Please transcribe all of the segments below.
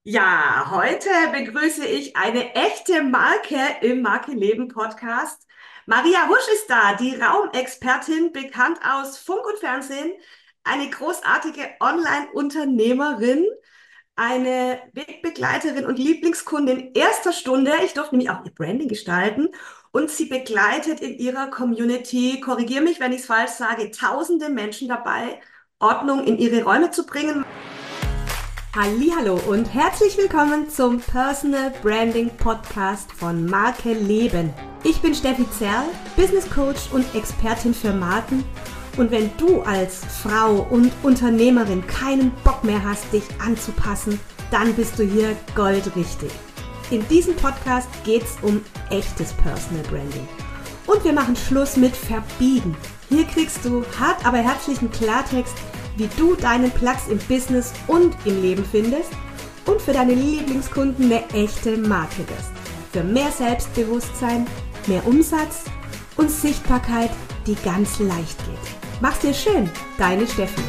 Ja, heute begrüße ich eine echte Marke im Marke Leben Podcast. Maria Husch ist da, die Raumexpertin, bekannt aus Funk und Fernsehen, eine großartige Online-Unternehmerin, eine Wegbegleiterin und Lieblingskundin erster Stunde. Ich durfte nämlich auch ihr Branding gestalten und sie begleitet in ihrer Community, korrigiere mich, wenn ich es falsch sage, tausende Menschen dabei, Ordnung in ihre Räume zu bringen. Hallihallo und herzlich willkommen zum Personal Branding Podcast von Marke Leben. Ich bin Steffi Zerl, Business Coach und Expertin für Marken. Und wenn du als Frau und Unternehmerin keinen Bock mehr hast, dich anzupassen, dann bist du hier goldrichtig. In diesem Podcast geht es um echtes Personal Branding. Und wir machen Schluss mit Verbiegen. Hier kriegst du hart aber herzlichen Klartext, wie du deinen Platz im Business und im Leben findest und für deine Lieblingskunden eine echte Marke wirst. Für mehr Selbstbewusstsein, mehr Umsatz und Sichtbarkeit, die ganz leicht geht. Mach's dir schön, deine Steffi.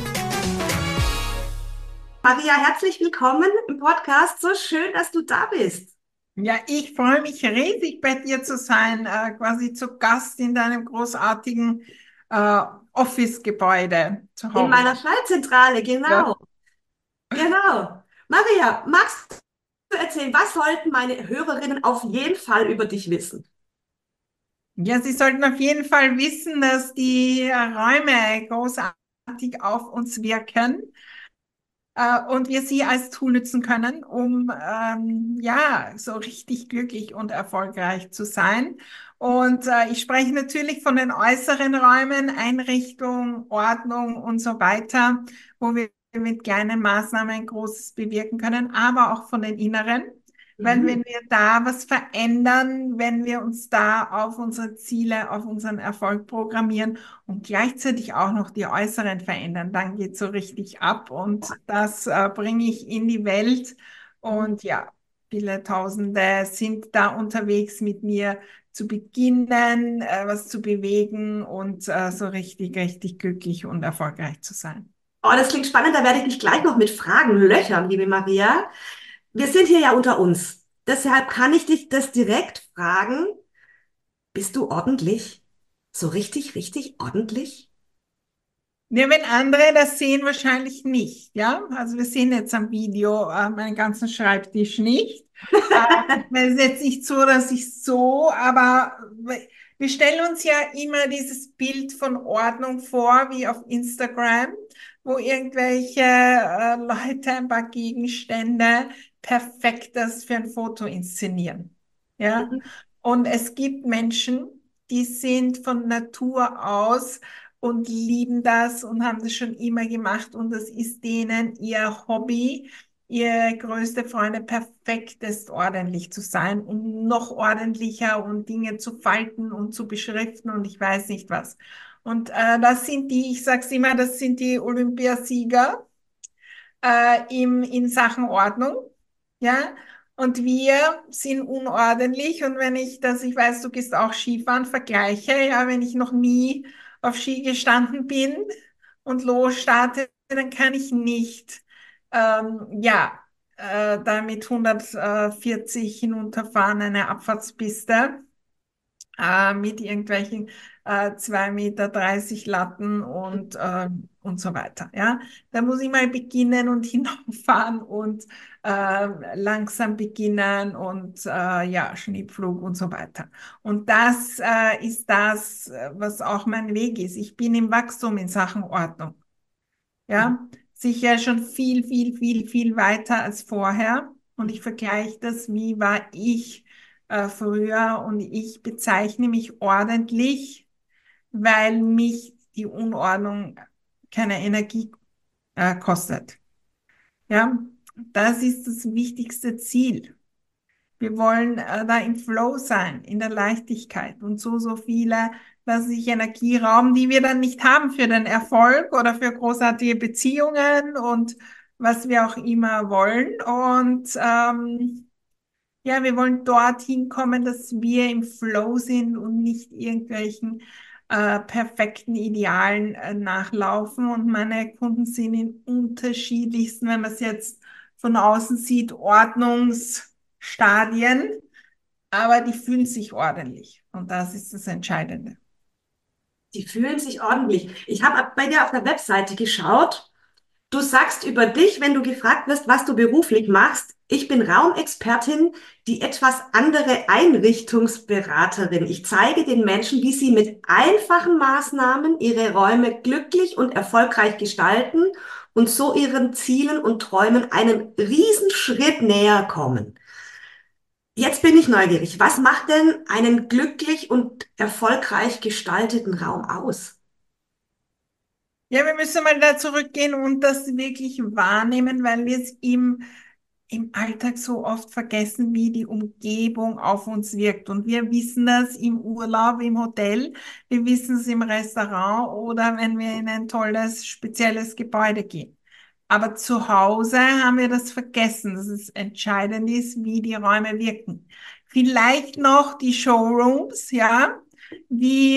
Maria, herzlich willkommen im Podcast. So schön, dass du da bist. Ja, ich freue mich riesig, bei dir zu sein, quasi zu Gast in deinem großartigen äh, Office-Gebäude zu In Hause. meiner Schallzentrale, Ja. genau. Genau. Maria, magst du erzählen, was sollten meine Hörerinnen auf jeden Fall über dich wissen? Ja, Sie sollten auf jeden Fall wissen, dass die Räume großartig auf uns wirken und wir sie als Tool nutzen können, um ja, so richtig glücklich und erfolgreich zu sein. Und ich spreche natürlich von den äußeren Räumen, Einrichtung, Ordnung und so weiter, wo wir mit kleinen Maßnahmen Großes bewirken können, aber auch von den inneren. Weil wenn Mhm. wir da was verändern, wenn wir uns da auf unsere Ziele, auf unseren Erfolg programmieren, und gleichzeitig auch noch die äußeren verändern, dann geht so richtig ab und das bringe ich in die Welt und ja, viele Tausende sind da unterwegs mit mir zu beginnen, was zu bewegen und so richtig, richtig glücklich und erfolgreich zu sein. Oh, das klingt spannend, da werde ich dich gleich noch mit Fragen löchern, liebe Maria. Wir sind hier ja unter uns. Deshalb kann ich dich das direkt fragen. Bist du ordentlich? So richtig, richtig ordentlich? Ja, wenn andere das sehen, wahrscheinlich nicht, ja. Also wir sehen jetzt am Video meinen ganzen Schreibtisch nicht. Es ist jetzt nicht so, dass ich so, aber wir stellen uns ja immer dieses Bild von Ordnung vor, wie auf Instagram, wo irgendwelche Leute ein paar Gegenstände perfekt das für ein Foto inszenieren, ja. Mhm. Und es gibt Menschen, die sind von Natur aus und lieben das und haben das schon immer gemacht und das ist denen ihr Hobby, ihre größte Freude, perfektest ordentlich zu sein und noch ordentlicher und Dinge zu falten und zu beschriften und ich weiß nicht was. Und das sind die, ich sag's immer, das sind die Olympiasieger in Sachen Ordnung, ja. Und wir sind unordentlich. Und wenn ich das, ich weiß, du gehst auch Skifahren, vergleiche, ja, wenn ich noch nie auf Ski gestanden bin und losstarte, dann kann ich nicht, ja, da mit 140 hinunterfahren, eine Abfahrtspiste mit irgendwelchen 2,30 Meter Latten und so weiter. Ja, da muss ich mal beginnen und hinauffahren und langsam beginnen und ja, Schneepflug und so weiter. Und das ist das, was auch mein Weg ist. Ich bin im Wachstum in Sachen Ordnung. Mhm. Ja, sicher schon viel, viel, viel, viel weiter als vorher. Und ich vergleiche das, wie war ich früher und ich bezeichne mich ordentlich, weil mich die Unordnung keine Energie kostet. Ja, das ist das wichtigste Ziel. Wir wollen da im Flow sein, in der Leichtigkeit und so, so viele lassen sich Energie rauben, die wir dann nicht haben für den Erfolg oder für großartige Beziehungen und was wir auch immer wollen. Und ja, wir wollen dorthin kommen, dass wir im Flow sind und nicht irgendwelchen perfekten Idealen nachlaufen. Und meine Kunden sind in unterschiedlichsten, wenn man es jetzt von außen sieht, Ordnungsstadien, aber die fühlen sich ordentlich. Und das ist das Entscheidende. Die fühlen sich ordentlich. Ich habe bei dir auf der Webseite geschaut. Du sagst über dich, wenn du gefragt wirst, was du beruflich machst, ich bin Raumexpertin, die etwas andere Einrichtungsberaterin. Ich zeige den Menschen, wie sie mit einfachen Maßnahmen ihre Räume glücklich und erfolgreich gestalten und so ihren Zielen und Träumen einen Riesenschritt näher kommen. Jetzt bin ich neugierig. Was macht denn einen glücklich und erfolgreich gestalteten Raum aus? Ja, wir müssen mal da zurückgehen und das wirklich wahrnehmen, weil wir es im Alltag so oft vergessen, wie die Umgebung auf uns wirkt. Und wir wissen das im Urlaub, im Hotel, wir wissen es im Restaurant oder wenn wir in ein tolles, spezielles Gebäude gehen. Aber zu Hause haben wir das vergessen, dass es entscheidend ist, wie die Räume wirken. Vielleicht noch die Showrooms, ja, wie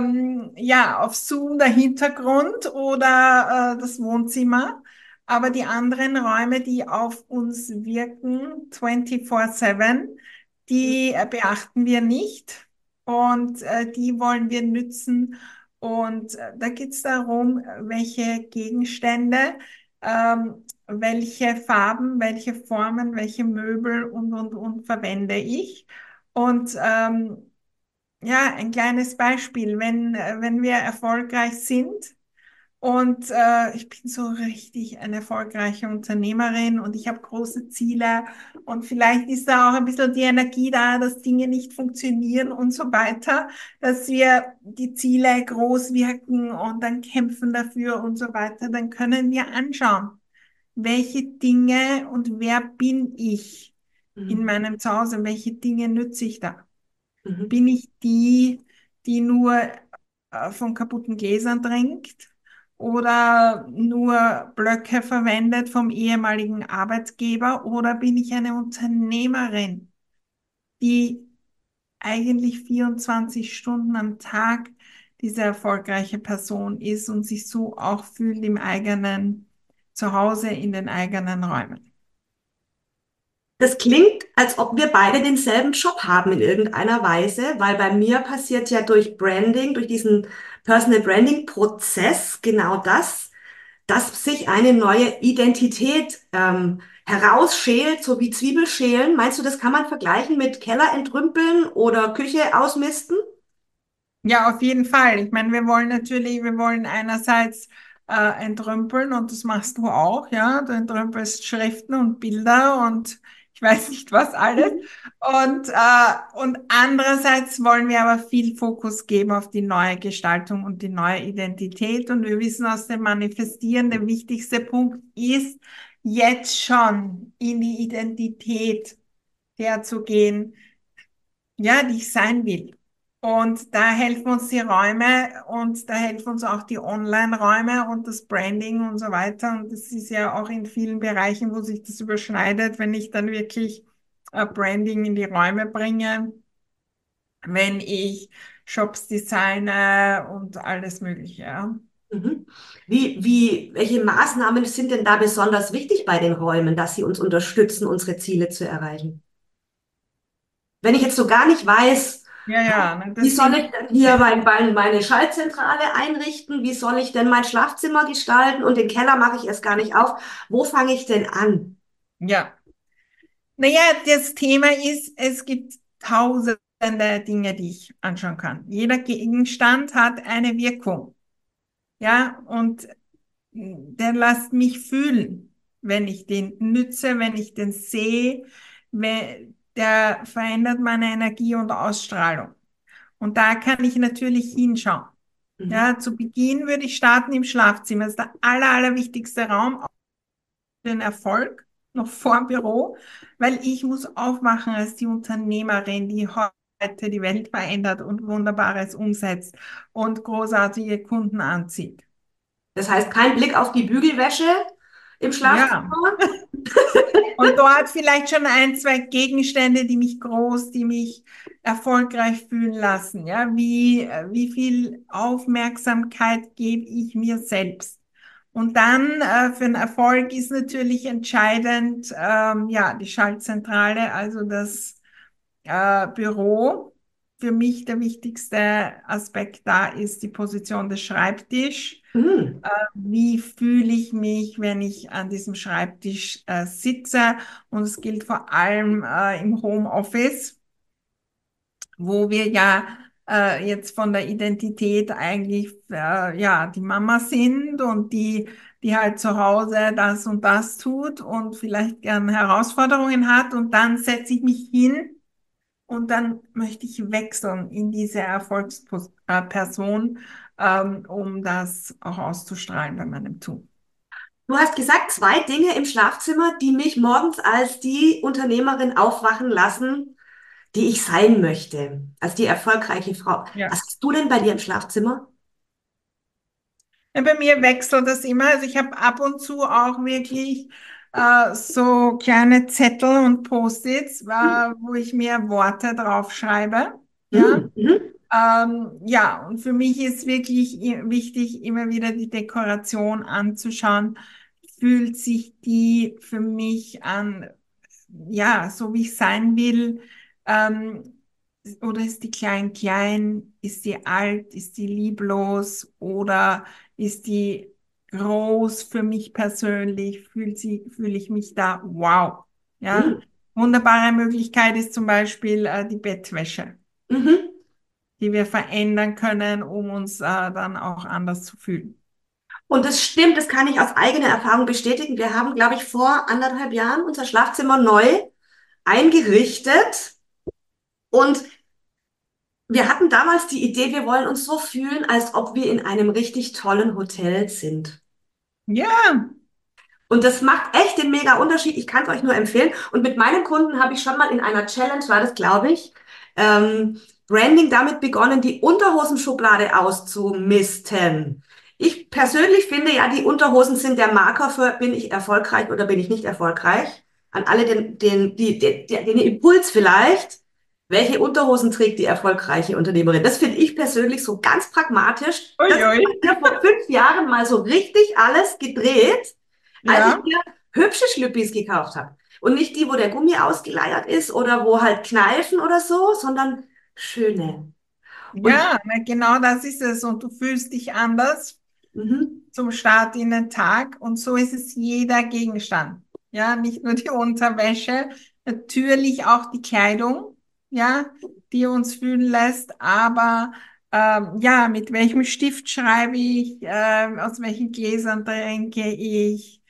ja auf Zoom der Hintergrund oder das Wohnzimmer. Aber die anderen Räume, die auf uns wirken, 24/7, die beachten wir nicht und die wollen wir nützen. Und da geht es darum, welche Gegenstände, welche Farben, welche Formen, welche Möbel und verwende ich. Und ja, ein kleines Beispiel, wenn wir erfolgreich sind, und ich bin so richtig eine erfolgreiche Unternehmerin und ich habe große Ziele und vielleicht ist da auch ein bisschen die Energie da, dass Dinge nicht funktionieren und so weiter, dass wir die Ziele groß wirken und dann kämpfen dafür und so weiter. Dann können wir anschauen, welche Dinge und wer bin ich in Mhm. meinem Zuhause, welche Dinge nütze ich da? Mhm. Bin ich die, die nur von kaputten Gläsern trinkt oder nur Blöcke verwendet vom ehemaligen Arbeitgeber oder bin ich eine Unternehmerin, die eigentlich 24 Stunden am Tag diese erfolgreiche Person ist und sich so auch fühlt im eigenen Zuhause, in den eigenen Räumen. Das klingt, als ob wir beide denselben Job haben in irgendeiner Weise, weil bei mir passiert ja durch Branding, durch diesen Personal Branding Prozess genau das, dass sich eine neue Identität herausschält, so wie Zwiebelschälen. Meinst du, das kann man vergleichen mit Keller entrümpeln oder Küche ausmisten? Ja, auf jeden Fall. Ich meine, wir wollen einerseits entrümpeln und das machst du auch, ja. Du entrümpelst Schriften und Bilder und ich weiß nicht was alles. Und andererseits wollen wir aber viel Fokus geben auf die neue Gestaltung und die neue Identität. Und wir wissen aus dem Manifestieren, der wichtigste Punkt ist, jetzt schon in die Identität herzugehen, ja, die ich sein will. Und da helfen uns die Räume und da helfen uns auch die Online-Räume und das Branding und so weiter. Und das ist ja auch in vielen Bereichen, wo sich das überschneidet, wenn ich dann wirklich Branding in die Räume bringe, wenn ich Shops designe und alles Mögliche. Ja. Mhm. Welche Maßnahmen sind denn da besonders wichtig bei den Räumen, dass sie uns unterstützen, unsere Ziele zu erreichen? Wenn ich jetzt so gar nicht weiß, Ja, ja, ne, wie das soll sind, ich denn hier meine Schaltzentrale einrichten? Wie soll ich denn mein Schlafzimmer gestalten? Und den Keller mache ich erst gar nicht auf. Wo fange ich denn an? ja. Naja, das Thema ist, es gibt tausende Dinge, die ich anschauen kann. Jeder Gegenstand hat eine Wirkung. Ja, und der lässt mich fühlen, wenn ich den nütze, wenn ich den sehe, der verändert meine Energie und Ausstrahlung. Und da kann ich natürlich hinschauen. Mhm. Ja, zu Beginn würde ich starten im Schlafzimmer. Das ist der allerwichtigste Raum für den Erfolg, noch vor dem Büro, weil ich muss aufmachen als die Unternehmerin, die heute die Welt verändert und Wunderbares umsetzt und großartige Kunden anzieht. Das heißt, kein Blick auf die Bügelwäsche im Ja, Schlafzimmer. und dort vielleicht schon ein, zwei Gegenstände, die mich erfolgreich fühlen lassen. Ja, wie viel Aufmerksamkeit gebe ich mir selbst? Und dann für den Erfolg ist natürlich entscheidend, ja, die Schaltzentrale, also das Büro. Für mich der wichtigste Aspekt da ist die Position des Schreibtischs. Mhm. Wie fühle ich mich, wenn ich an diesem Schreibtisch sitze? Und es gilt vor allem im Homeoffice, wo wir ja jetzt von der Identität eigentlich ja die Mama sind und die halt zu Hause das und das tut und vielleicht gern Herausforderungen hat. Und dann setze ich mich hin und dann möchte ich wechseln in diese Erfolgsperson, um das auch auszustrahlen bei meinem Tun. Du hast gesagt, zwei Dinge im Schlafzimmer, die mich morgens als die Unternehmerin aufwachen lassen, die ich sein möchte, als die erfolgreiche Frau. Ja. Was hast du denn bei dir im Schlafzimmer? Ja, bei mir wechselt das immer. Also ich habe ab und zu auch wirklich so kleine Zettel und Post-its, wo ich mir Worte draufschreibe. Ja. Mhm. Mhm. Ja, und für mich ist wirklich wichtig, immer wieder die Dekoration anzuschauen. Fühlt sich die für mich an, ja, so wie ich sein will? Ähm, oder ist die klein klein? Ist die alt? Ist die lieblos? Oder ist die groß für mich persönlich? Fühle ich mich da? Wow. Ja, Mhm. wunderbare Möglichkeit ist zum Beispiel die Bettwäsche, Mhm. die wir verändern können, um uns dann auch anders zu fühlen. Und das stimmt, das kann ich aus eigener Erfahrung bestätigen. Wir haben, glaube ich, vor 1,5 Jahren unser Schlafzimmer neu eingerichtet und wir hatten damals die Idee, wir wollen uns so fühlen, als ob wir in einem richtig tollen Hotel sind. Ja, Und das macht echt den mega Unterschied. Ich kann es euch nur empfehlen. Und mit meinen Kunden habe ich schon mal in einer Challenge, war das, glaube ich, Branding damit begonnen, die Unterhosenschublade auszumisten. Ich persönlich finde ja, die Unterhosen sind der Marker für, bin ich erfolgreich oder bin ich nicht erfolgreich. An alle den Impuls vielleicht. Welche Unterhosen trägt die erfolgreiche Unternehmerin? Das finde ich persönlich so ganz pragmatisch. Das hat uiui. mir vor 5 Jahren mal so richtig alles gedreht, als ich Ja, mir hübsche Schlüppis gekauft habe. Und nicht die, wo der Gummi ausgeleiert ist oder wo halt Kneifen oder so, sondern schöne. Und ja, na, genau das ist es. Und du fühlst dich anders mhm, zum Start in den Tag. Und so ist es jeder Gegenstand. Ja, nicht nur die Unterwäsche, natürlich auch die Kleidung, ja, die uns fühlen lässt. Aber ja, mit welchem Stift schreibe ich? Aus welchen Gläsern trinke ich?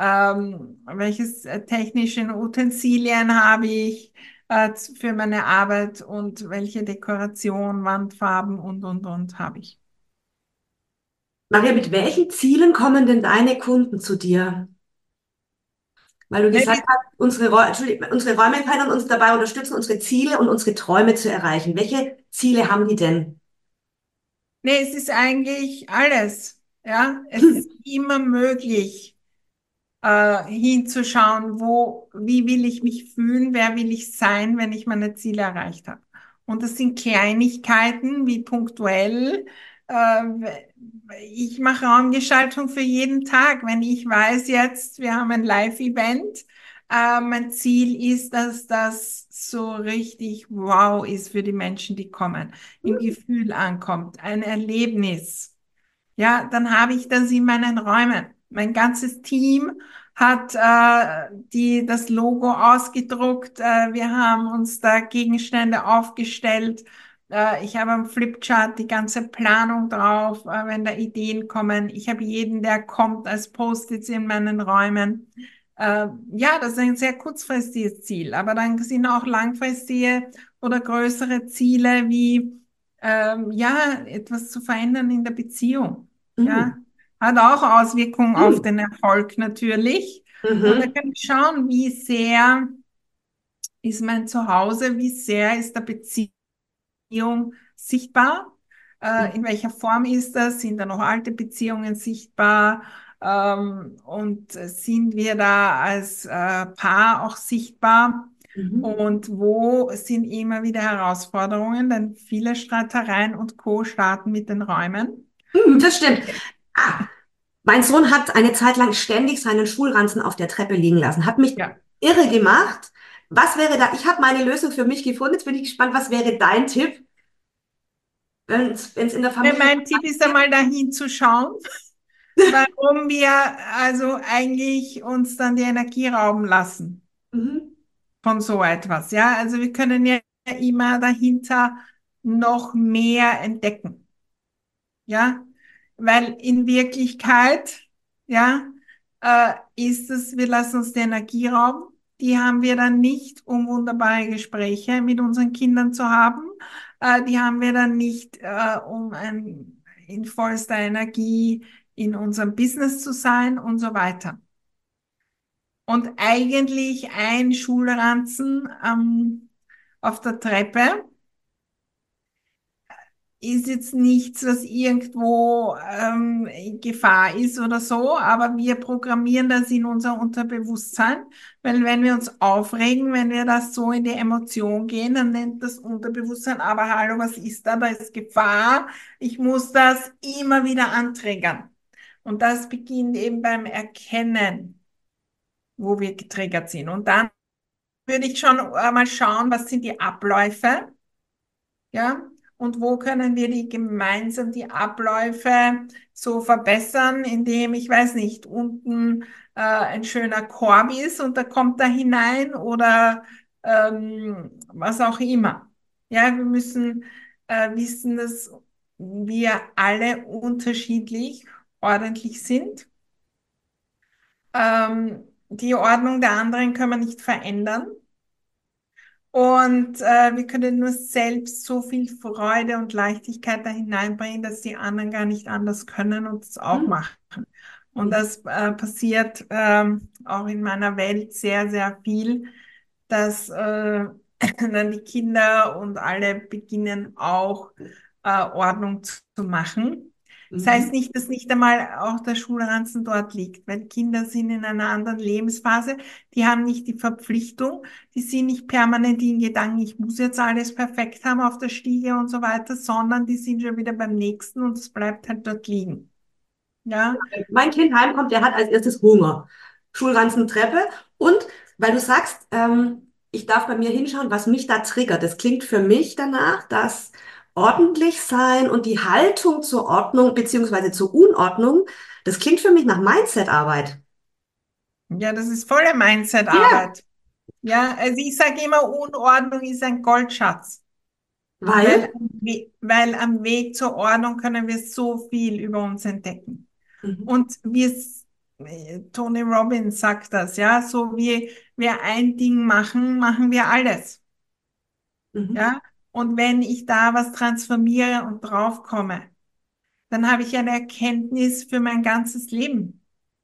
Welches technische Utensilien habe ich? Für meine Arbeit und welche Dekoration, Wandfarben und habe ich. Maria, mit welchen Zielen kommen denn deine Kunden zu dir? Weil du Ne, gesagt hast, Entschuldigung, unsere Räume können uns dabei unterstützen, unsere Ziele und unsere Träume zu erreichen. Welche Ziele haben die denn? nee, es ist eigentlich alles. Ja, es ist immer möglich, hinzuschauen, wie will ich mich fühlen, wer will ich sein, wenn ich meine Ziele erreicht habe. Und das sind Kleinigkeiten wie punktuell. Ich mache Raumgestaltung für jeden Tag. Wenn ich weiß jetzt, wir haben ein Live-Event, mein Ziel ist, dass das so richtig wow ist für die Menschen, die kommen, im Gefühl ankommt, ein Erlebnis. Ja, dann habe ich das in meinen Räumen. Mein ganzes Team hat das Logo ausgedruckt. Wir haben uns da Gegenstände aufgestellt. Ich habe am Flipchart die ganze Planung drauf, wenn da Ideen kommen. Ich habe jeden, der kommt, als Post-its in meinen Räumen. Ja, das ist ein sehr kurzfristiges Ziel, aber dann sind auch langfristige oder größere Ziele wie ja, etwas zu verändern in der Beziehung. Ja, Mhm. hat auch Auswirkungen auf Mhm. den Erfolg natürlich. Und da Mhm. kann ich schauen, wie sehr ist mein Zuhause, wie sehr ist der Beziehung sichtbar, in welcher Form ist das, sind da noch alte Beziehungen sichtbar, und sind wir da als Paar auch sichtbar. Mhm. Und wo sind immer wieder Herausforderungen, denn viele Streitereien und Co. starten mit den Räumen. Mhm. Das stimmt. Ah. Mein Sohn hat eine Zeit lang ständig seinen Schulranzen auf der Treppe liegen lassen, hat mich Ja. irre gemacht. Was wäre da? Ich habe meine Lösung für mich gefunden. Jetzt bin ich gespannt, was wäre dein Tipp, wenn es in der Familie Mein Tipp ist gibt? einmal dahin zu schauen, warum wir also eigentlich uns dann die Energie rauben lassen Mhm. von so etwas. Ja, also wir können ja immer dahinter noch mehr entdecken. Ja, weil in Wirklichkeit, ja, ist es, wir lassen uns die Energie rauben. Die haben wir dann nicht, um wunderbare Gespräche mit unseren Kindern zu haben. Die haben wir dann nicht, um in vollster Energie in unserem Business zu sein und so weiter. Und eigentlich ein Schulranzen, auf der Treppe ist jetzt nichts, was irgendwo in Gefahr ist oder so, aber wir programmieren das in unser Unterbewusstsein, weil wenn wir uns aufregen, wenn wir das so in die Emotion gehen, dann nennt das Unterbewusstsein, aber hallo, was ist da? Da ist Gefahr. Ich muss das immer wieder antriggern. Und das beginnt eben beim Erkennen, wo wir getriggert sind. Und dann würde ich schon mal schauen, was sind die Abläufe. Ja, und wo können wir die gemeinsam die Abläufe so verbessern, indem, ich weiß nicht, unten ein schöner Korb ist und da kommt da hinein oder was auch immer. Ja, wir müssen wissen, dass wir alle unterschiedlich ordentlich sind. Die Ordnung der anderen können wir nicht verändern. Und wir können nur selbst so viel Freude und Leichtigkeit da hineinbringen, dass die anderen gar nicht anders können und es auch Mhm. machen. Und das passiert auch in meiner Welt sehr, sehr viel, dass dann die Kinder und alle beginnen auch Ordnung zu machen. Das heißt Mhm. nicht, dass nicht einmal auch der Schulranzen dort liegt, weil Kinder sind in einer anderen Lebensphase, die haben nicht die Verpflichtung, die sind nicht permanent in Gedanken, ich muss jetzt alles perfekt haben auf der Stiege und so weiter, sondern die sind schon wieder beim nächsten und es bleibt halt dort liegen. Ja, Wenn mein Kind heimkommt, der hat als erstes Hunger. Schulranzen, Treppe. Und weil du sagst, ich darf bei mir hinschauen, was mich da triggert. Das klingt für mich danach, dass ordentlich sein und die Haltung zur Ordnung beziehungsweise zur Unordnung, das klingt für mich nach Mindset-Arbeit. ja, das ist volle Ja, Mindset-Arbeit. Ja, also ich sage immer, Unordnung ist ein Goldschatz, weil, weil am Weg zur Ordnung können wir so viel über uns entdecken. mhm, Und Tony Robbins sagt das, ja, so wie wir ein Ding machen, machen wir alles. mhm, Ja, und wenn ich da was transformiere und draufkomme, dann habe ich eine Erkenntnis für mein ganzes Leben.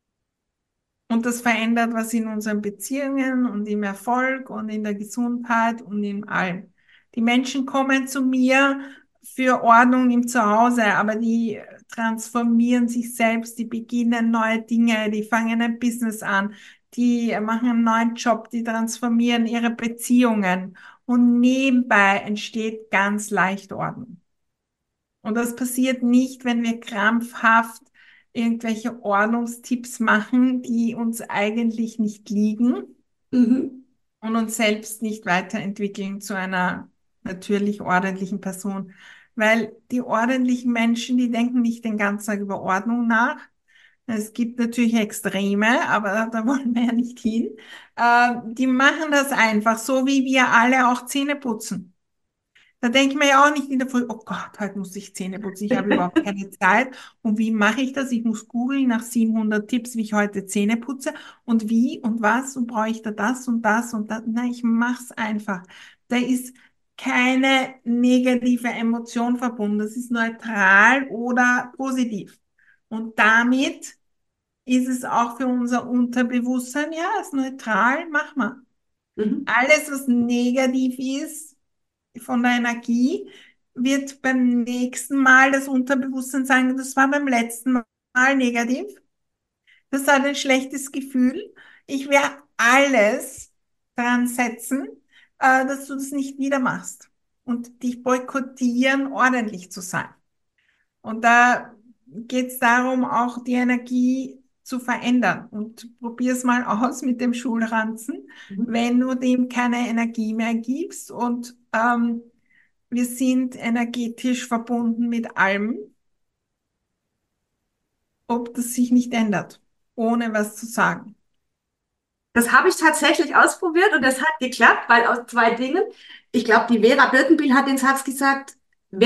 Und das verändert was in unseren Beziehungen und im Erfolg und in der Gesundheit und in allem. Die Menschen kommen zu mir für Ordnung im Zuhause, aber die transformieren sich selbst, die beginnen neue Dinge, die fangen ein Business an, die machen einen neuen Job, die transformieren ihre Beziehungen. Und nebenbei entsteht ganz leicht Ordnung. Und das passiert nicht, wenn wir krampfhaft irgendwelche Ordnungstipps machen, die uns eigentlich nicht liegen mhm, und uns selbst nicht weiterentwickeln zu einer natürlich ordentlichen Person. Weil die ordentlichen Menschen, die denken nicht den ganzen Tag über Ordnung nach. Es gibt natürlich Extreme, aber da wollen wir ja nicht hin. Die machen das einfach, so wie wir alle auch Zähne putzen. Da denke ich mir ja auch nicht in der Früh, oh Gott, heute muss ich Zähne putzen, ich habe überhaupt keine Zeit. Und wie mache ich das? Ich muss googeln nach 700 Tipps, wie ich heute Zähne putze und wie und was und brauche ich da das und das und das. Nein, ich mache es einfach. Da ist keine negative Emotion verbunden. Das ist neutral oder positiv. Und damit ist es auch für unser Unterbewusstsein, ja, ist neutral, mach mal. mhm, Alles, was negativ ist, von der Energie, wird beim nächsten Mal das Unterbewusstsein sagen, das war beim letzten Mal negativ. Das hat ein schlechtes Gefühl. Ich werde alles dran setzen, dass du das nicht wieder machst und dich boykottieren, ordentlich zu sein. Und da geht es darum, auch die Energie zu verändern. Und probier es mal aus mit dem Schulranzen, Mhm. wenn du dem keine Energie mehr gibst. Und wir sind energetisch verbunden mit allem, ob das sich nicht ändert, ohne was zu sagen. Das habe ich tatsächlich ausprobiert und das hat geklappt, weil aus zwei Dingen. Ich glaube, die Vera Birkenbiel hat den Satz gesagt,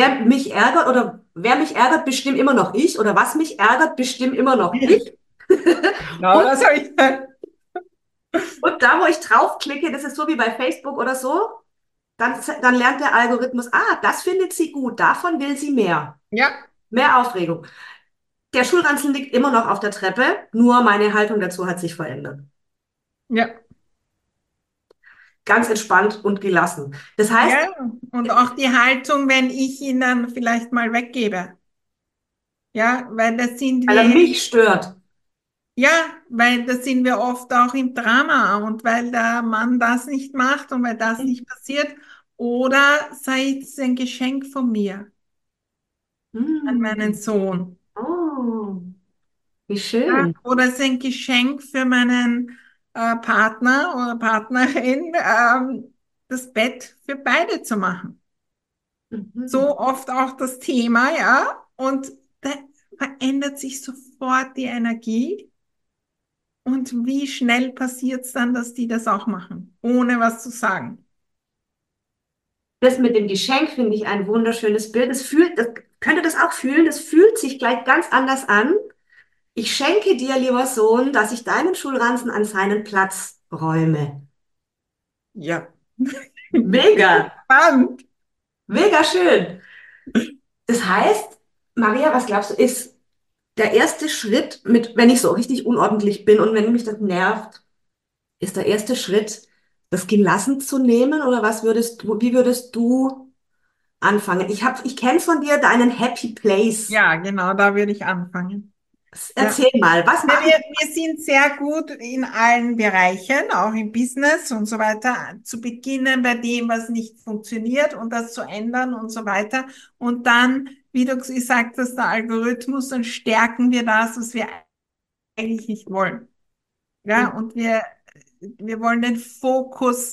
wer mich ärgert, bestimme immer noch ich oder was mich ärgert, bestimme immer noch Ja, ich. genau, Und, das habe ich. und da, wo ich draufklicke, das ist so wie bei Facebook oder so, dann lernt der Algorithmus, das findet sie gut, davon will sie mehr. Ja, Mehr Aufregung. Der Schulranzen liegt immer noch auf der Treppe, nur meine Haltung dazu hat sich verändert. ja, Ganz entspannt und gelassen. Das heißt, ja. Und auch die Haltung, wenn ich ihn dann vielleicht mal weggebe. Ja, weil das sind weil er wir, mich stört. ja, weil das sind wir oft auch im Drama und weil der Mann das nicht macht und weil das nicht passiert. Oder sei es ein Geschenk von mir an meinen Hm. Sohn. Oh, wie Ja, schön. oder es ist ein Geschenk für meinen Partner oder Partnerin, das Bett für beide zu machen. Mhm. So oft auch das Thema, ja. Und da verändert sich sofort die Energie. Und wie schnell passiert es dann, dass die das auch machen, ohne was zu sagen? Das mit dem Geschenk finde ich ein wunderschönes Bild. Könnt ihr das auch fühlen? Das fühlt sich gleich ganz anders an. Ich schenke dir, lieber Sohn, dass ich deinen Schulranzen an seinen Platz räume. Ja. Mega, Spannend. mega schön. Das heißt, Maria, was glaubst du, ist der erste Schritt wenn ich so richtig unordentlich bin und wenn mich das nervt, ist der erste Schritt, das gelassen zu nehmen oder wie würdest du anfangen? Ich kenne von dir deinen Happy Place. Ja, genau, da würde ich anfangen. Ja. Erzähl mal, was Ja, mache ich? wir sind sehr gut in allen Bereichen, auch im Business und so weiter, zu beginnen bei dem, was nicht funktioniert und das zu ändern und so weiter. Und dann, wie du gesagt hast, der Algorithmus, dann stärken wir das, was wir eigentlich nicht wollen. Ja, und wir wollen den Fokus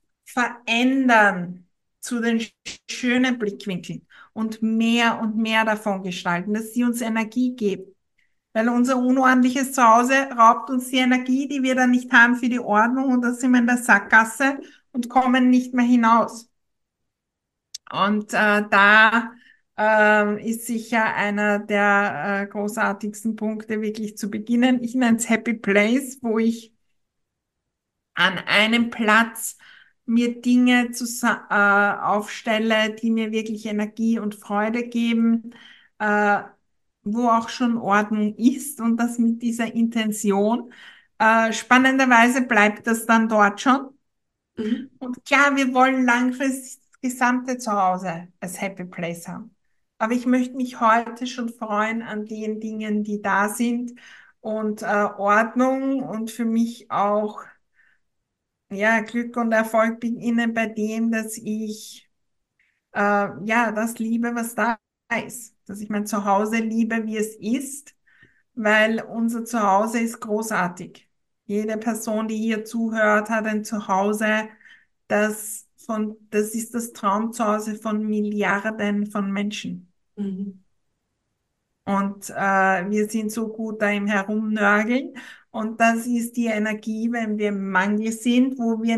verändern zu den schönen Blickwinkeln und mehr davon gestalten, dass sie uns Energie geben. Weil unser unordentliches Zuhause raubt uns die Energie, die wir dann nicht haben für die Ordnung und da sind wir in der Sackgasse und kommen nicht mehr hinaus. Und da ist sicher einer der großartigsten Punkte, wirklich zu beginnen. Ich nenne es Happy Place, wo ich an einem Platz mir Dinge aufstelle, die mir wirklich Energie und Freude geben, äh, wo auch schon Ordnung ist und das mit dieser Intention. Spannenderweise bleibt das dann dort schon. Mhm. Und klar, wir wollen langfristig das gesamte Zuhause als Happy Place haben. Aber ich möchte mich heute schon freuen an den Dingen, die da sind und Ordnung und für mich auch ja, Glück und Erfolg beginnen bei dem, dass ich ja das liebe, was da ist. Dass ich mein Zuhause liebe, wie es ist, weil unser Zuhause ist großartig. Jede Person, die hier zuhört, hat ein Zuhause, das ist das Traumzuhause von Milliarden von Menschen. Mhm. Und wir sind so gut da im Herumnörgeln. Und das ist die Energie, wenn wir im Mangel sind,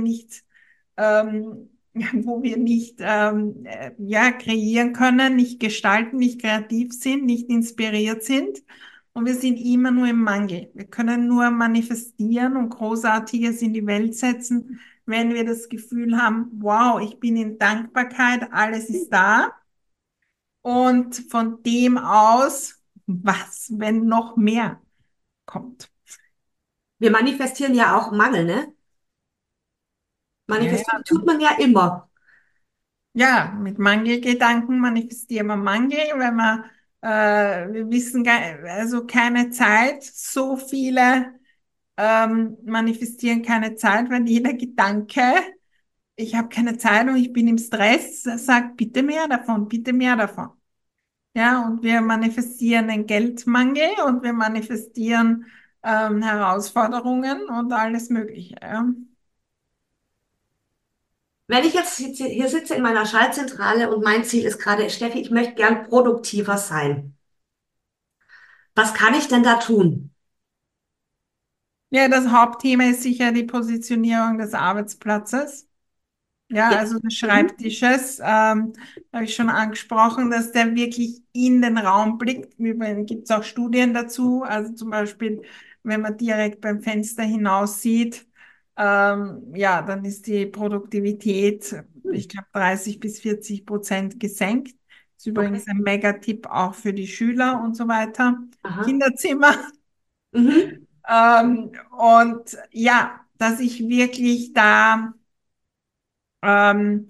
wo wir nicht ja, kreieren können, nicht gestalten, nicht kreativ sind, nicht inspiriert sind. Und wir sind immer nur im Mangel. Wir können nur manifestieren und Großartiges in die Welt setzen, wenn wir das Gefühl haben, wow, ich bin in Dankbarkeit, alles ist da. Und von dem aus, was, wenn noch mehr kommt? Wir manifestieren ja auch Mangel, ne? Ja, ja. Manifestieren tut man ja immer. Ja, mit Mangelgedanken manifestieren wir Mangel, wenn wir wissen, also keine Zeit, so viele manifestieren keine Zeit, weil jeder Gedanke, ich habe keine Zeit und ich bin im Stress, sagt bitte mehr davon, bitte mehr davon. Ja, und wir manifestieren den Geldmangel und wir manifestieren Herausforderungen und alles Mögliche. Ja. Wenn ich jetzt hier sitze in meiner Schaltzentrale und mein Ziel ist gerade, Steffi, ich möchte gern produktiver sein. Was kann ich denn da tun? Ja, das Hauptthema ist sicher die Positionierung des Arbeitsplatzes. Ja, Ja. also des Mhm. Schreibtisches, habe ich schon angesprochen, dass der wirklich in den Raum blickt. Übrigens gibt es auch Studien dazu. Also zum Beispiel, wenn man direkt beim Fenster hinaus sieht, ja, dann ist die Produktivität, Hm. ich glaube, 30 bis 40% gesenkt. Ist Okay. übrigens ein Megatipp auch für die Schüler und so weiter. Aha. Kinderzimmer. Mhm. Und ja, dass ich wirklich da ähm,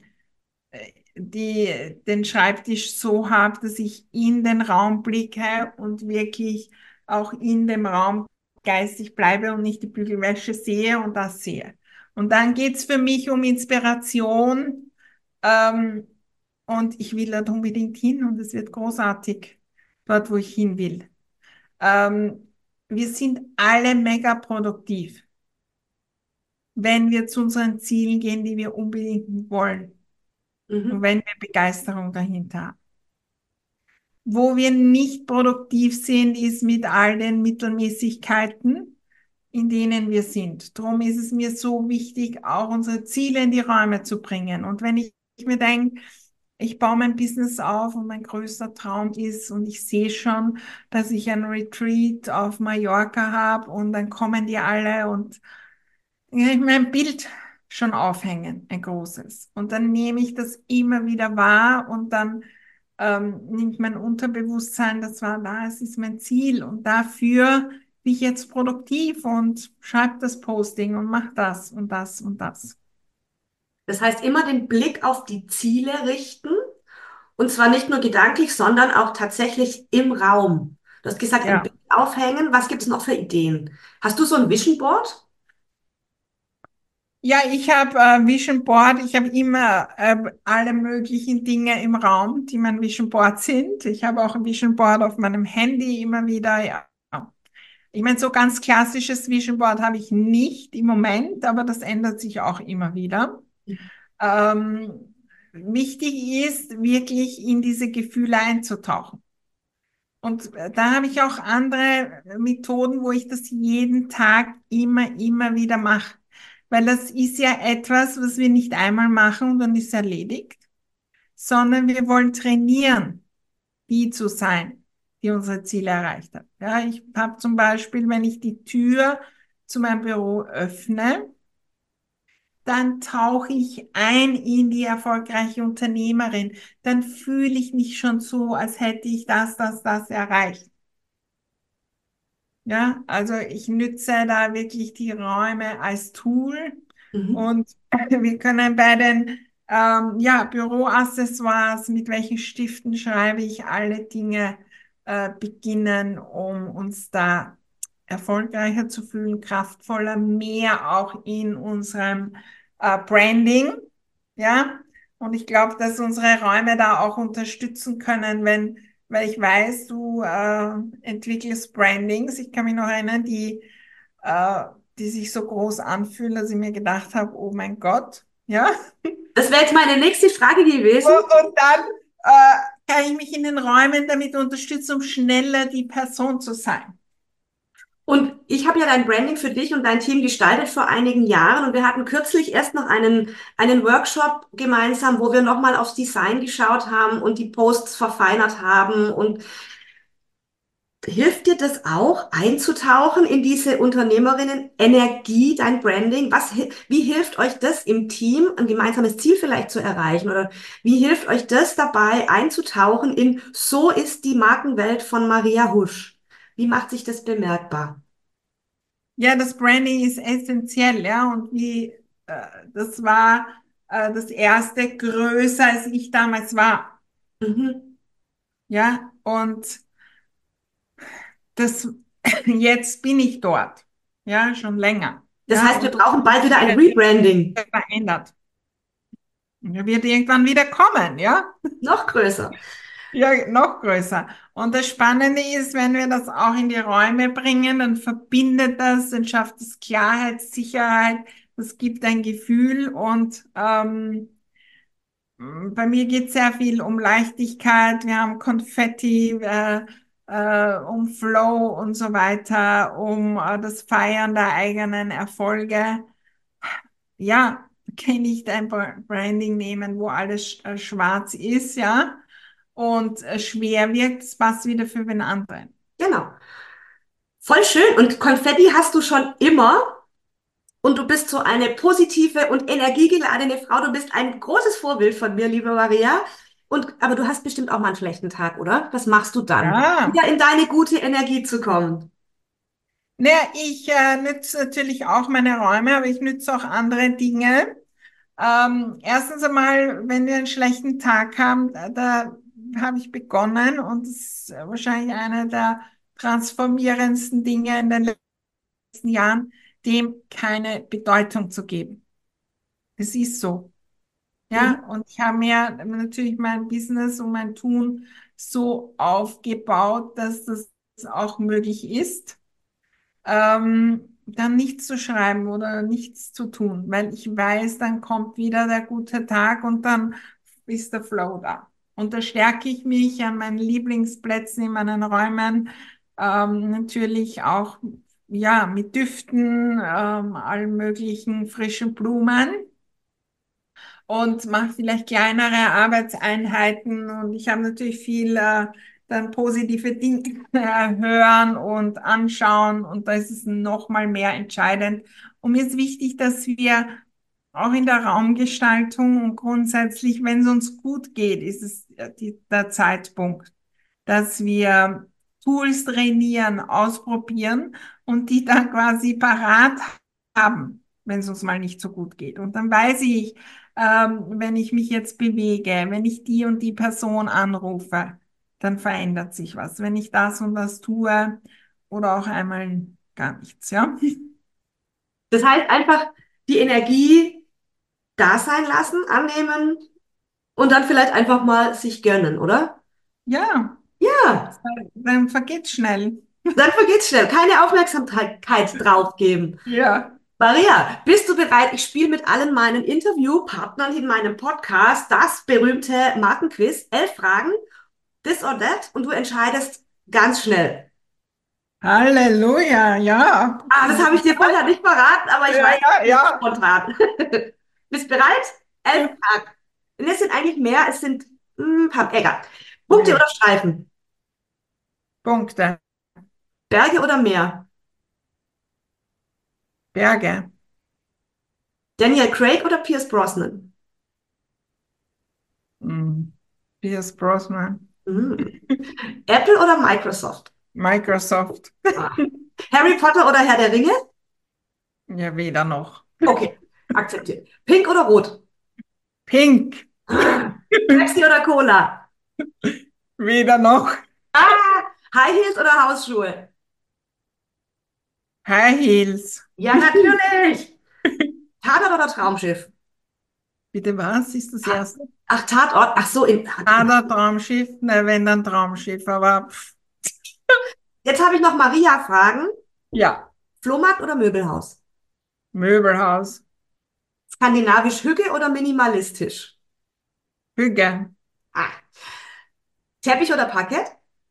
den Schreibtisch so habe, dass ich in den Raum blicke und wirklich auch in dem Raum geistig bleibe und nicht die Bügelwäsche sehe und das sehe. Und dann geht es für mich um Inspiration, ähm, und ich will dort unbedingt hin und es wird großartig dort, wo ich hin will. Ähm, Wir sind alle mega produktiv, wenn wir zu unseren Zielen gehen, die wir unbedingt wollen und Mhm. wenn wir Begeisterung dahinter haben. Wo wir nicht produktiv sind, ist mit all den Mittelmäßigkeiten, in denen wir sind. Darum ist es mir so wichtig, auch unsere Ziele in die Räume zu bringen. Und wenn ich mir denke, ich baue mein Business auf und mein größter Traum ist und ich sehe schon, dass ich ein Retreat auf Mallorca habe und dann kommen die alle und ja, ich mein Bild schon aufhängen, ein großes. Und dann nehme ich das immer wieder wahr und dann nimmt mein Unterbewusstsein, das war da, es ist mein Ziel und dafür bin ich jetzt produktiv und schreibe das Posting und mache das und das und das. Das heißt, immer den Blick auf die Ziele richten und zwar nicht nur gedanklich, sondern auch tatsächlich im Raum. Du hast gesagt, ein Ja. Bild aufhängen. Was gibt es noch für Ideen? Hast du so ein Vision Board? Ja, ich habe Vision Board. Ich habe immer alle möglichen Dinge im Raum, die mein Vision Board sind. Ich habe auch ein Vision Board auf meinem Handy immer wieder. Ja. Ich meine, so ganz klassisches Vision Board habe ich nicht im Moment, aber das ändert sich auch immer wieder. Wichtig ist, wirklich in diese Gefühle einzutauchen. Und da habe ich auch andere Methoden, wo ich das jeden Tag immer wieder mache. Weil das ist ja etwas, was wir nicht einmal machen und dann ist es erledigt, sondern wir wollen trainieren, die zu sein, die unsere Ziele erreicht hat. Ja, ich habe zum Beispiel, wenn ich die Tür zu meinem Büro öffne, dann tauche ich ein in die erfolgreiche Unternehmerin. Dann fühle ich mich schon so, als hätte ich das erreicht. Ja, also ich nütze da wirklich die Räume als Tool Mhm. und wir können bei den ja, Büroaccessoires, mit welchen Stiften schreibe ich alle Dinge beginnen, um uns da erfolgreicher zu fühlen, kraftvoller, mehr auch in unserem Branding. Ja, und ich glaube, dass unsere Räume da auch unterstützen können, wenn weil ich weiß, du entwickelst Brandings. Ich kann mich noch erinnern, äh, die sich so groß anfühlen, dass ich mir gedacht habe, oh mein Gott, ja. Das wäre jetzt meine nächste Frage gewesen. Und dann kann ich mich in den Räumen damit unterstützen, um schneller die Person zu sein. Und ich habe ja dein Branding für dich und dein Team gestaltet vor einigen Jahren und wir hatten kürzlich erst noch einen Workshop gemeinsam, wo wir nochmal aufs Design geschaut haben und die Posts verfeinert haben. Und hilft dir das auch, einzutauchen in diese Unternehmerinnen-Energie, dein Branding? Wie hilft euch das im Team, ein gemeinsames Ziel vielleicht zu erreichen? Oder wie hilft euch das dabei, einzutauchen in so ist die Markenwelt von Maria Husch? Wie macht sich das bemerkbar? Ja, das Branding ist essentiell, ja. Und das war das erste größer, als ich damals war. Mhm. Ja, und das, jetzt bin ich dort. Ja, schon länger. Das Ja, heißt, wir und brauchen bald wieder ein wieder Rebranding. verändert. Und er wird irgendwann wieder kommen, ja? Noch größer. Ja, noch größer. Und das Spannende ist, wenn wir das auch in die Räume bringen, dann verbindet das, dann schafft es Klarheit, Sicherheit, das gibt ein Gefühl und bei mir geht es sehr viel um Leichtigkeit. Wir haben Konfetti, um Flow und so weiter, um das Feiern der eigenen Erfolge. Ja, kann ich nicht ein Branding nehmen, wo alles schwarz ist, ja, und schwer wirkt, es passt wieder für den anderen. Genau. Voll schön. Und Konfetti hast du schon immer. Und du bist so eine positive und energiegeladene Frau. Du bist ein großes Vorbild von mir, liebe Maria. Aber du hast bestimmt auch mal einen schlechten Tag, oder? Was machst du dann? Ja. Wieder in deine gute Energie zu kommen. Naja, ich nütze natürlich auch meine Räume, aber ich nütze auch andere Dinge. Erstens einmal, wenn wir einen schlechten Tag haben, da habe ich begonnen und das ist wahrscheinlich einer der transformierendsten Dinge in den letzten Jahren, dem keine Bedeutung zu geben. Das ist so. Mhm. Ja, und ich habe mir natürlich mein Business und mein Tun so aufgebaut, dass das auch möglich ist, dann nichts zu schreiben oder nichts zu tun, weil ich weiß, dann kommt wieder der gute Tag und dann ist der Flow da. Und da stärke ich mich an meinen Lieblingsplätzen in meinen Räumen, natürlich auch ja mit Düften, allen möglichen frischen Blumen und mache vielleicht kleinere Arbeitseinheiten und ich habe natürlich viel dann positive Dinge hören und anschauen und da ist es noch mal mehr entscheidend. Und mir ist wichtig, dass wir auch in der Raumgestaltung und grundsätzlich, wenn es uns gut geht, ist es der Zeitpunkt, dass wir Tools trainieren, ausprobieren und die dann quasi parat haben, wenn es uns mal nicht so gut geht. Und dann weiß ich, wenn ich mich jetzt bewege, wenn ich die und die Person anrufe, dann verändert sich was. Wenn ich das und das tue oder auch einmal gar nichts, ja? Das heißt einfach die Energie da sein lassen, annehmen und dann vielleicht einfach mal sich gönnen, oder? Ja, Ja, dann vergeht's schnell. dann vergeht's schnell. Keine Aufmerksamkeit drauf geben. Ja. Maria, bist du bereit? Ich spiele mit allen meinen Interviewpartnern in meinem Podcast das berühmte Markenquiz. 11 Fragen, this or that, und du entscheidest ganz schnell. Halleluja, ja. Ah, das habe ich dir vorher nicht verraten, aber ich Ja, weiß, ja, du bist ja. spontan. Bist bereit? 11 Fragen. Und es sind eigentlich mehr, es sind, egal. Punkte Okay. oder Streifen? Punkte. Berge oder Meer? Berge. Daniel Craig oder Pierce Brosnan? Hm. Pierce Brosnan. Hm. Apple oder Microsoft? Microsoft. Ah. Harry Potter oder Herr der Ringe? Ja, weder noch. Okay, akzeptiert. Pink oder rot? Pink. Pepsi oder Cola? Weder noch. Ah, High Heels oder Hausschuhe? High Heels. Ja, natürlich. Tatort oder Traumschiff? Bitte was ist das Ta erste? Ach, Tatort. Ach so, Ader Traumschiff? Ne, wenn dann Traumschiff, aber jetzt habe ich noch Maria-Fragen. ja. Flohmarkt oder Möbelhaus? Möbelhaus. Skandinavisch Hügge oder minimalistisch? Hügge. Ah. Teppich oder Parkett?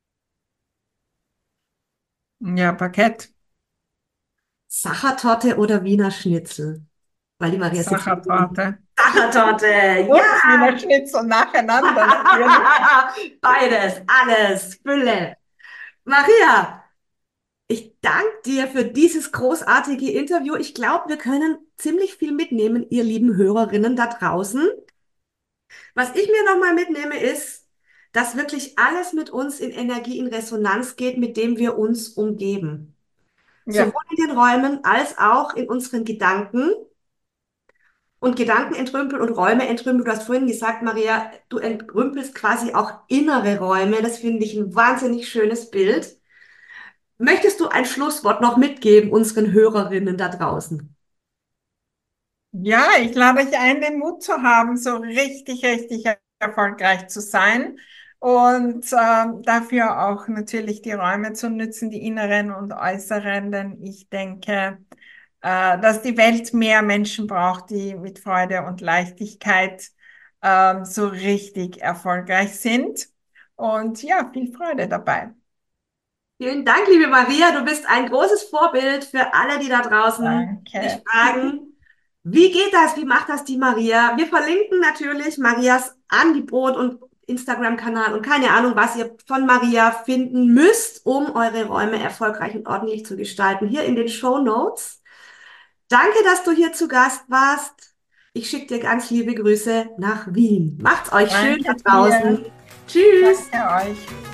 Ja, Parkett. Sachertorte oder Wiener Schnitzel? Weil die Maria sitzt. Sachertorte. Sachertorte, ja! Und Wiener Schnitzel nacheinander natürlich. Beides, alles, Fülle. Maria, ich danke dir für dieses großartige Interview. Ich glaube, wir können ziemlich viel mitnehmen, ihr lieben Hörerinnen da draußen. Was ich mir nochmal mitnehme, ist, dass wirklich alles mit uns in Energie, in Resonanz geht, mit dem wir uns umgeben. Ja. Sowohl in den Räumen als auch in unseren Gedanken. Und Gedanken entrümpeln und Räume entrümpeln. Du hast vorhin gesagt, Maria, du entrümpelst quasi auch innere Räume. Das finde ich ein wahnsinnig schönes Bild. Möchtest du ein Schlusswort noch mitgeben unseren Hörerinnen da draußen? Ja, ich lade euch ein, den Mut zu haben, so richtig, richtig erfolgreich zu sein und dafür auch natürlich die Räume zu nutzen, die inneren und äußeren, denn ich denke, dass die Welt mehr Menschen braucht, die mit Freude und Leichtigkeit so richtig erfolgreich sind. Und ja, viel Freude dabei. Vielen Dank, liebe Maria. Du bist ein großes Vorbild für alle, die da draußen sich Danke. fragen, wie geht das? Wie macht das die Maria? Wir verlinken natürlich Marias Angebot und Instagram-Kanal und keine Ahnung, was ihr von Maria finden müsst, um eure Räume erfolgreich und ordentlich zu gestalten. Hier in den Show Notes. Danke, dass du hier zu Gast warst. Ich schicke dir ganz liebe Grüße nach Wien. Macht's euch schön da Danke draußen. dir. Tschüss. Danke euch.